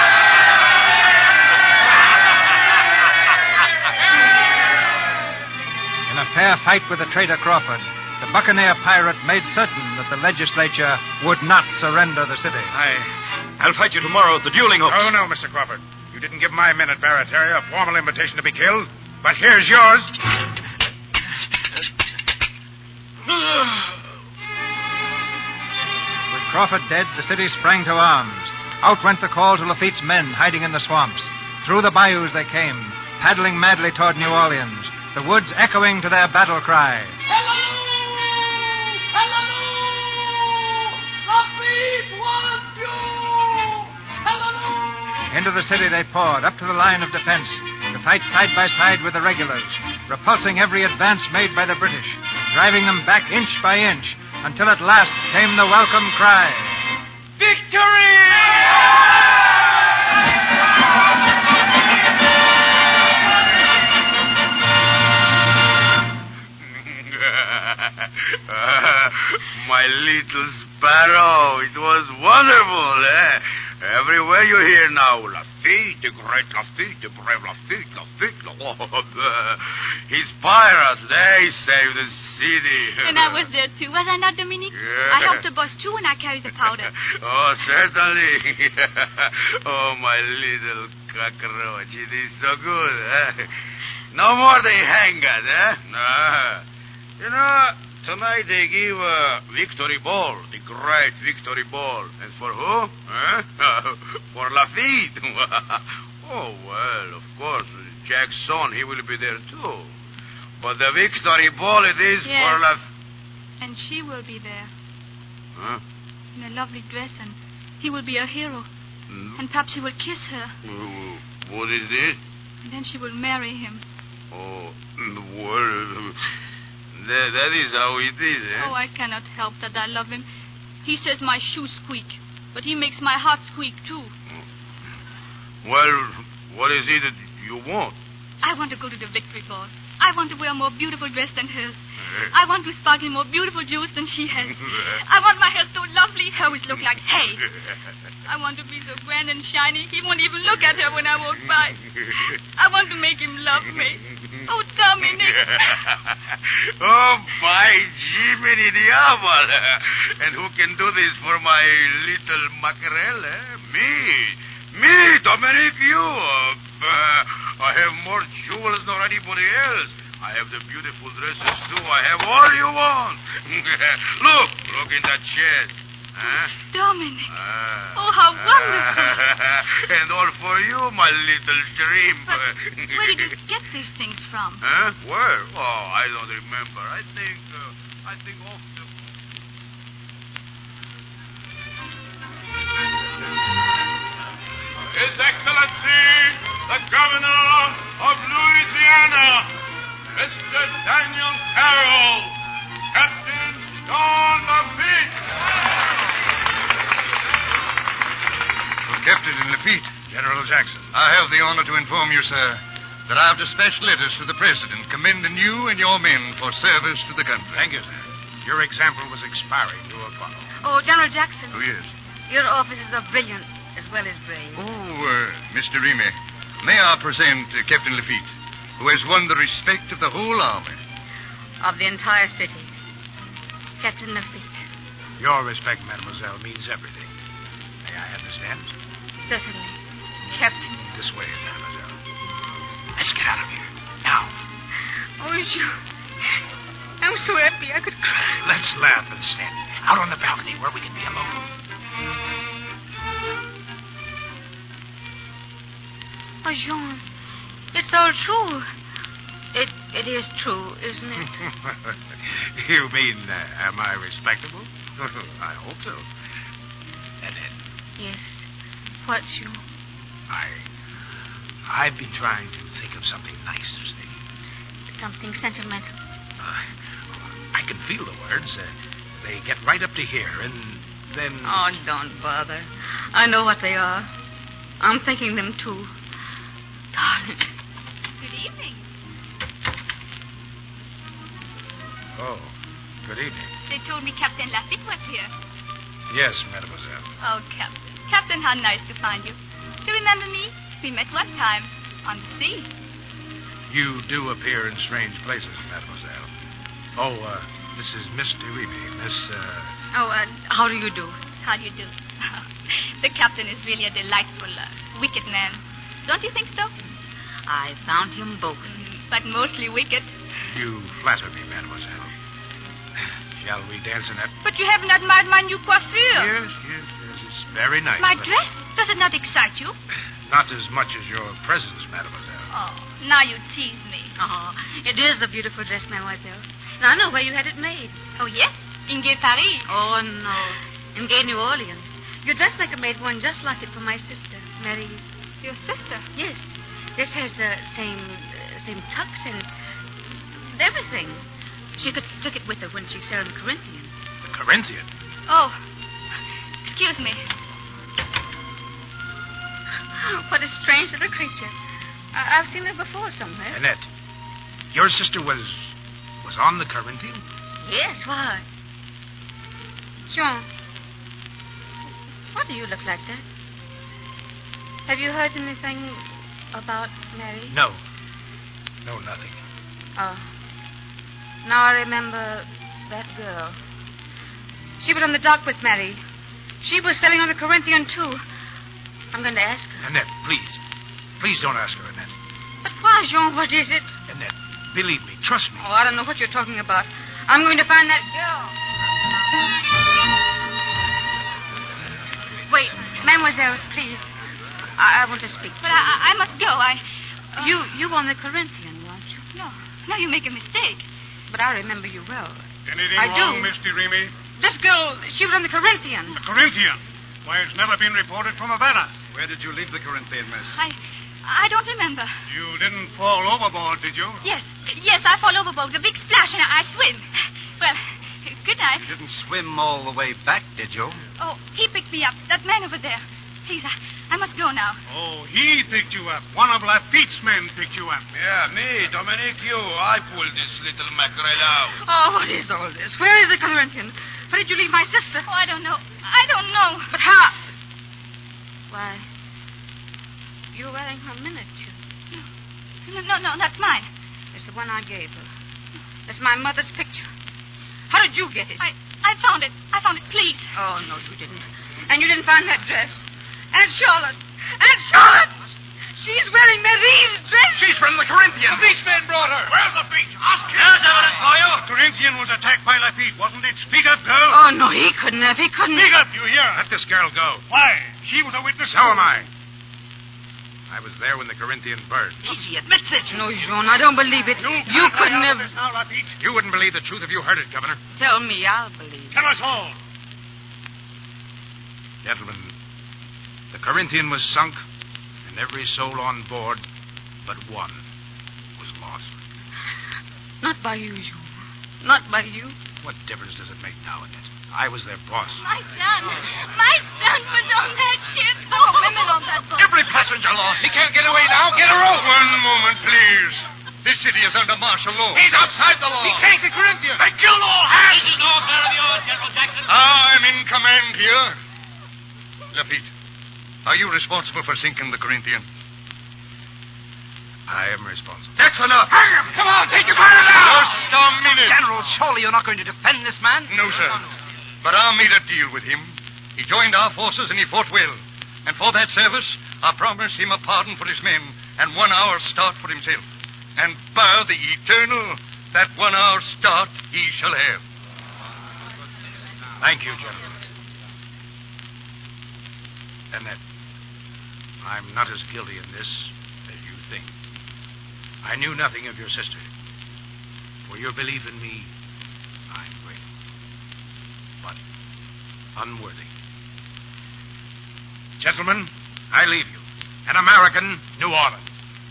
In a fair fight with the traitor Crawford, the Buccaneer pirate made certain that the legislature would not surrender the city. I, I'll fight you tomorrow at the dueling hooks. Oh, no, Mister Crawford. You didn't give my men at Barataria a formal invitation to be killed, but here's yours. With Crawford dead, the city sprang to arms. Out went the call to Lafitte's men hiding in the swamps. Through the bayous they came, paddling madly toward New Orleans, the woods echoing to their battle cry. Into the city they poured, up to the line of defense, to fight side by side with the regulars, repulsing every advance made by the British, driving them back inch by inch, until at last came the welcome cry. Victory! My little sparrow, it was wonderful, eh? Everywhere you hear now, Lafitte, the great Lafitte, the brave Lafitte, Lafitte, Lafitte. His pirates, they saved the city. And I was there, too, was I not, Dominique? Yeah. I helped the boss, too, when I carried the powder. Oh, certainly. Oh, my little cockroach, it is so good, eh? No more they hang us, eh? No. You know, tonight they give a victory ball, the great victory ball. And for who? Huh? For Lafitte. Oh, well, of course, Jack's son, he will be there, too. But the victory ball, it is yes. for Lafitte. And she will be there. Huh? In a lovely dress, and he will be a hero. Mm. And perhaps he will kiss her. Uh, what is it? And then she will marry him. Oh, well... That, that is how it is, eh? Oh, I cannot help that I love him. He says my shoes squeak, but he makes my heart squeak, too. Well, what is it that you want? I want to go to the victory ball. I want to wear a more beautiful dress than hers. I want to sparkle more beautiful jewels than she has. I want my hair so lovely, it always look like hay. I want to be so grand and shiny, he won't even look at her when I walk by. I want to make him love me. Oh, Dominic. Oh, by Jiminy Diablo. And who can do this for my little mackerel, eh? Me. Me, Dominic, you. Uh, I have more jewels than anybody else. I have the beautiful dresses, too. I have all you want. Look, look in that chest. Huh? Dominic. Ah. Oh, how wonderful. And all for you, my little shrimp. But where did you get these things from? Huh? Where? Oh, I don't remember. I think, uh, I think off the... His Excellency, the Governor of Louisiana, Mister Daniel Carroll, Captain John Lafitte. Captain Lafitte. General Jackson. I have the honor to inform you, sir, that I have dispatched letters to the President commending you and your men for service to the country. Thank you, sir. Your example was inspiring to a follow. Oh, General Jackson. Oh, yes. Your officers are brilliant as well as brave. Oh, uh, Mister Remy, may I present uh, Captain Lafitte, who has won the respect of the whole army. Of the entire city. Captain Lafitte. Your respect, mademoiselle, means everything. May I understand? Certainly. Captain. This way, mademoiselle. Let's get out of here. Now. Oh, you... I'm so happy I could cry. Let's laugh instead. Out on the balcony where we can be alone. Oh, Jean, it's all true. It it is true, isn't it? You mean, uh, am I respectable? I hope so. Annette. Yes. What, Jean? I... I've been trying to think of something nice to say. Something sentimental. Uh, I can feel the words. Uh, they get right up to here, and then... Oh, don't bother. I know what they are. I'm thinking them, too. Darling. Good evening. Oh, good evening. They told me Captain Lafitte was here. Yes, mademoiselle. Oh, Captain. Captain, how nice to find you. Do you remember me? We met one time on the sea. You do appear in strange places, mademoiselle. Oh, uh, this is Miss Remy. Miss, uh... Oh, uh, how do you do? How do you do? The captain is really a delightful, uh, wicked man. Don't you think so? I found him both. But mostly wicked. You flatter me, mademoiselle. Shall we dance in that? But you haven't admired my new coiffure. Yes, yes, yes. It's very nice. My but... dress? Does it not excite you? Not as much as your presence, mademoiselle. Oh, now you tease me. Oh, it is a beautiful dress, mademoiselle. Now, I know where you had it made. Oh, yes? In Gay Paris. Oh, no. In Gay New Orleans. Your dressmaker made one just like it for my sister, Mary. Your sister? Yes. This has the same uh, same tucks and everything. She could took it with her when she sailed the Corinthian. The Corinthian? Oh, excuse me. What a strange little creature. I- I've seen her before somewhere. Annette, your sister was was on the Corinthian? Yes, why? Jean, why do you look like that? Have you heard anything about Mary? No. No, nothing. Oh. Now I remember that girl. She was on the dock with Mary. She was sailing on the Corinthian, too. I'm going to ask her. Annette, please. Please don't ask her, Annette. But why, Jean? What is it? Annette, believe me. Trust me. Oh, I don't know what you're talking about. I'm going to find that girl. Wait, mademoiselle, please. I, I want to speak. But I, I must go. I. Uh... You you on the Corinthian, weren't you? No. No, you make a mistake. But I remember you well. Anything I wrong, do. Mister Remy? This girl, she was on the Corinthian. The Corinthian? Why, it's never been reported from Havana. Where did you leave the Corinthian, miss? I. I don't remember. You didn't fall overboard, did you? Yes. Yes, I fall overboard. A big splash, and I, I swim. Well, good night. You didn't swim all the way back, did you? Oh, he picked me up. That man over there. Please, I, I must go now. Oh, he picked you up. One of Lafitte's men picked you up. Yeah, me, Dominique, you. I pulled this little mackerel out. Oh, what is all this? Where is the Corinthian? Where did you leave my sister? Oh, I don't know. I don't know. But how? Why, you're wearing her miniature. No, no, no, that's mine. It's the one I gave her. It's my mother's picture. How did you get it? I, I found it. I found it, please. Oh, no, you didn't. And you didn't find that dress. Aunt Charlotte! Aunt Charlotte! She's wearing Marie's dress. She's from the Corinthian. The policeman brought her. Where's Lafitte? Ask him. Here's evidence for you. The Corinthian was attacked by Lafitte, wasn't it? Speak up, girl. Oh, no, he couldn't have. He couldn't. Speak up, you hear? Let this girl go. Why? She was a witness. So am I. I was there when the Corinthian burned. He admits it. No, Jean, I don't believe it. You, you couldn't have. Now, Lafitte. You wouldn't believe the truth if you heard it, Governor. Tell me, I'll believe. Tell us all. Gentlemen, the Corinthian was sunk, and every soul on board but one was lost. Not by you, Jean. Not by you. What difference does it make now, Annette? I was their boss. My son. My son was on that ship. There were women on that boat. Every passenger lost. He can't get away now. Get her out. One moment, please. This city is under martial law. He's outside the law. He sank the Corinthian. They killed all hands. This is no affair of yours, General Jackson. I'm in command here. Lafitte, are you responsible for sinking the Corinthian? I am responsible. That's enough. Hang him! Come on, take your partner now! Just a minute. General, surely you're not going to defend this man? No, sir. But I made a deal with him. He joined our forces and he fought well. And for that service, I promised him a pardon for his men and one hour's start for himself. And by the eternal, that one hour's start he shall have. Thank you, General. Annette, I'm not as guilty in this as you think. I knew nothing of your sister. For your belief in me, I'm grateful. But unworthy. Gentlemen, I leave you. An American, New Orleans.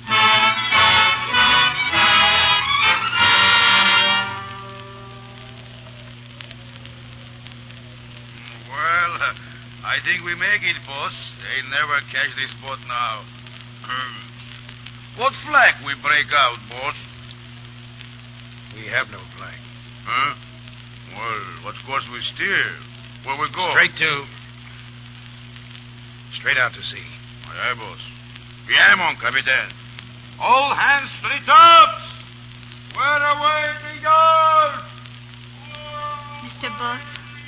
Well, uh, I think we make it, boss. They never catch this boat now. What flag we break out, boss? We have no flag. Huh? Well, what course we steer? Where we go? Straight to... Straight out to sea. Aye, aye, boss. Bien, mon capitaine. All hands to the tops! Square away the yards! Mister Boss.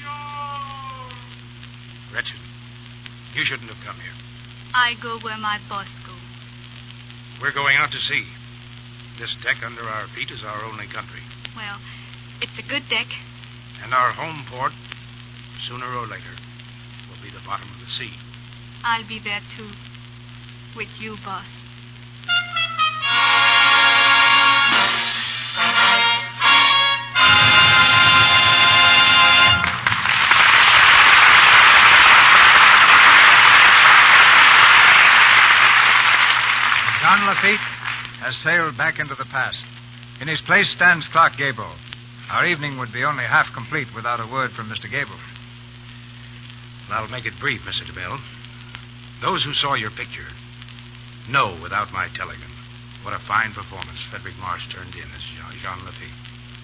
Gretchen, you shouldn't have come here. I go where my boss goes. We're going out to sea. This deck under our feet is our only country. Well, it's a good deck. And our home port, sooner or later, will be the bottom of the sea. I'll be there, too. With you, boss. John Lafitte has sailed back into the past. In his place stands Clark Gable. Our evening would be only half complete without a word from Mister Gable. Well, I'll make it brief, Mister DeMille. Those who saw your picture know, without my telling them, what a fine performance Frederick Marsh turned in as Jean Lafitte.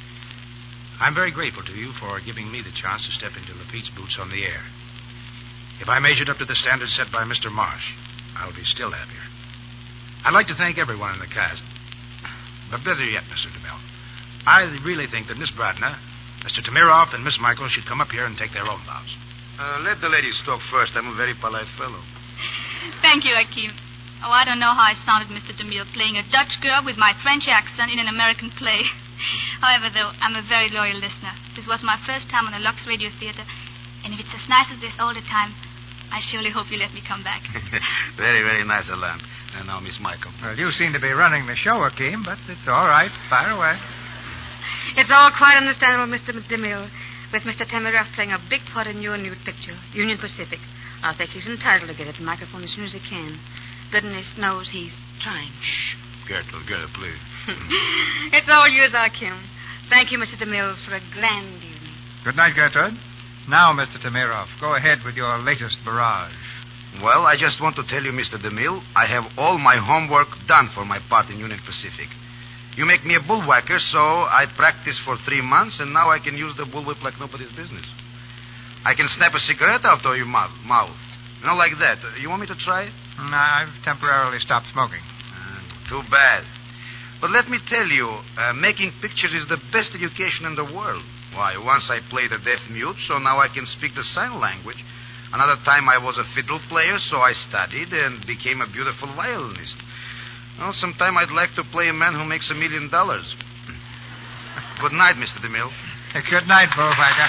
I'm very grateful to you for giving me the chance to step into Lafitte's boots on the air. If I measured up to the standards set by Mister Marsh, I'll be still happier. I'd like to thank everyone in the cast. But better yet, Mister DeMille, I really think that Miss Bradner, Mister Tamiroff, and Miss Michael should come up here and take their own bows. Uh, let the ladies talk first. I'm a very polite fellow. Thank you, Akeem. Oh, I don't know how I sounded, Mister DeMille, playing a Dutch girl with my French accent in an American play. However, though, I'm a very loyal listener. This was my first time on a Lux Radio Theater, and if it's as nice as this all the time, I surely hope you let me come back. Very, very nice, Alan. And now, Miss Michael. Well, you seem to be running the show, Akeem, but it's all right. Fire away. It's all quite understandable, Mister DeMille, with Mister Tamiroff playing a big part in your nude picture, Union Pacific. I think he's entitled to get at the microphone as soon as he can. Goodness knows he's trying. Shh. Gertrude, Gertrude, please. It's all yours, Akeem. Thank you, Mister DeMille, for a grand evening. Good night, Gertrude. Now, Mister Tamiroff, go ahead with your latest barrage. Well, I just want to tell you, Mister DeMille, I have all my homework done for my part in Union Pacific. You make me a bullwhacker, so I practiced for three months, and now I can use the bullwhip like nobody's business. I can snap a cigarette out of your mouth. mouth. You know, like that. You want me to try it? No, I've temporarily stopped smoking. Uh, too bad. But let me tell you, uh, making pictures is the best education in the world. Why, once I played the deaf mute, so now I can speak the sign language. Another time I was a fiddle player, so I studied and became a beautiful violinist. Well, sometime I'd like to play a man who makes a million dollars. Good night, Mister DeMille. Good night, Bullfighter.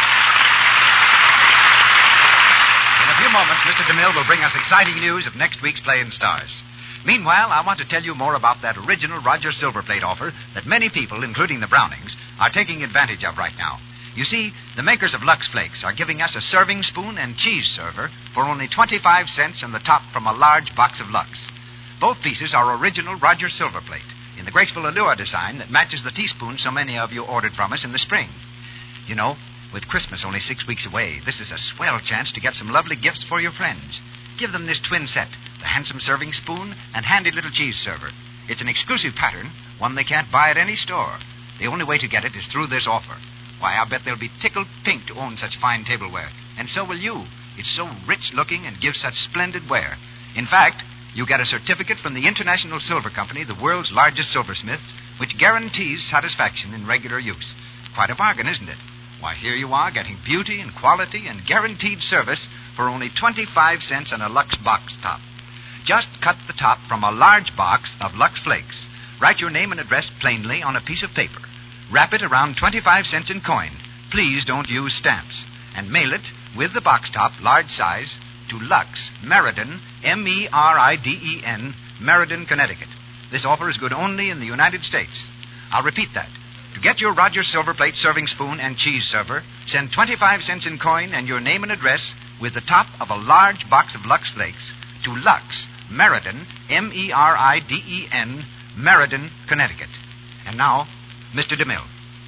In a few moments, Mister DeMille will bring us exciting news of next week's Play in Stars. Meanwhile, I want to tell you more about that original Roger Silverplate offer that many people, including the Brownings, are taking advantage of right now. You see, the makers of Lux Flakes are giving us a serving spoon and cheese server for only twenty-five cents on the top from a large box of Lux. Both pieces are original Roger Silverplate in the graceful allure design that matches the teaspoon so many of you ordered from us in the spring. You know, with Christmas only six weeks away, this is a swell chance to get some lovely gifts for your friends. Give them this twin set, the handsome serving spoon and handy little cheese server. It's an exclusive pattern, one they can't buy at any store. The only way to get it is through this offer. Why, I'll bet they'll be tickled pink to own such fine tableware. And so will you. It's so rich-looking and gives such splendid wear. In fact, you get a certificate from the International Silver Company, the world's largest silversmiths, which guarantees satisfaction in regular use. Quite a bargain, isn't it? Why, here you are, getting beauty and quality and guaranteed service for only twenty-five cents on a Lux box top. Just cut the top from a large box of Lux Flakes. Write your name and address plainly on a piece of paper. Wrap it around twenty-five cents in coin. Please don't use stamps. And mail it with the box top, large size, to Lux, Meriden, M E R I D E N, Meriden, Connecticut. This offer is good only in the United States. I'll repeat that. To get your Roger Silverplate serving spoon and cheese server, send twenty-five cents in coin and your name and address with the top of a large box of Lux Flakes to Lux, Meriden, M E R I D E N, Meriden, Connecticut. And now, Mister DeMille.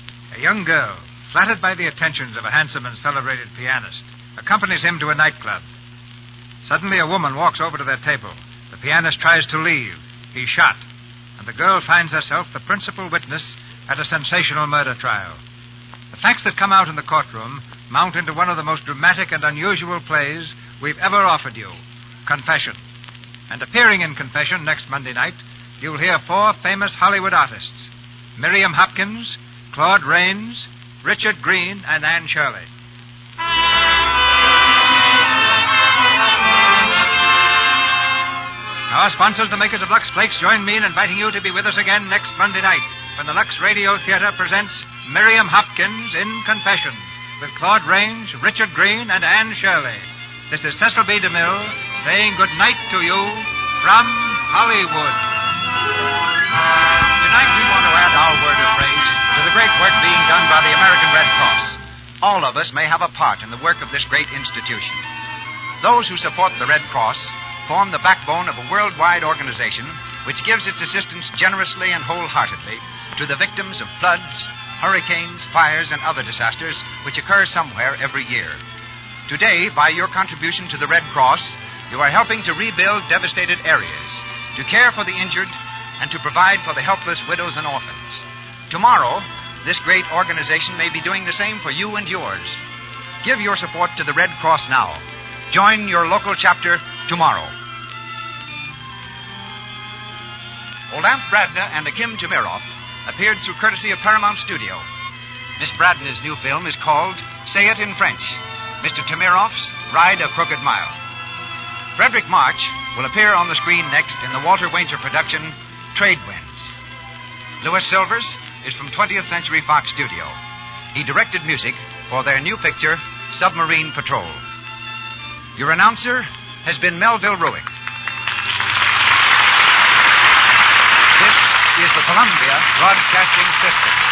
A young girl, flattered by the attentions of a handsome and celebrated pianist, accompanies him to a nightclub. Suddenly, a woman walks over to their table. The pianist tries to leave. He's shot. And the girl finds herself the principal witness at a sensational murder trial. The facts that come out in the courtroom mount into one of the most dramatic and unusual plays we've ever offered you, Confession. And appearing in Confession next Monday night, you'll hear four famous Hollywood artists: Miriam Hopkins, Claude Rains, Richard Green, and Anne Shirley. Our sponsors, the makers of Lux Flakes, join me in inviting you to be with us again next Monday night when the Lux Radio Theater presents Miriam Hopkins in Confession with Claude Rains, Richard Green, and Anne Shirley. This is Cecil B. DeMille saying good night to you from Hollywood. Tonight we want to add our word of praise to the great work being done by the American Red Cross. All of us may have a part in the work of this great institution. Those who support the Red Cross form the backbone of a worldwide organization which gives its assistance generously and wholeheartedly to the victims of floods, hurricanes, fires, and other disasters which occur somewhere every year. Today, by your contribution to the Red Cross, you are helping to rebuild devastated areas, to care for the injured, and to provide for the helpless widows and orphans. Tomorrow, this great organization may be doing the same for you and yours. Give your support to the Red Cross now. Join your local chapter tomorrow. Old Aunt Bradna and Akim Tamiroff appeared through courtesy of Paramount Studio. Miss Bradna's new film is called Say It in French, Mister Tamiroff's Ride a Crooked Mile. Frederick March will appear on the screen next in the Walter Wanger production, Trade Winds. Louis Silvers is from twentieth Century Fox Studio. He directed music for their new picture, Submarine Patrol. Your announcer has been Melville Ruick. This is the Columbia Broadcasting System.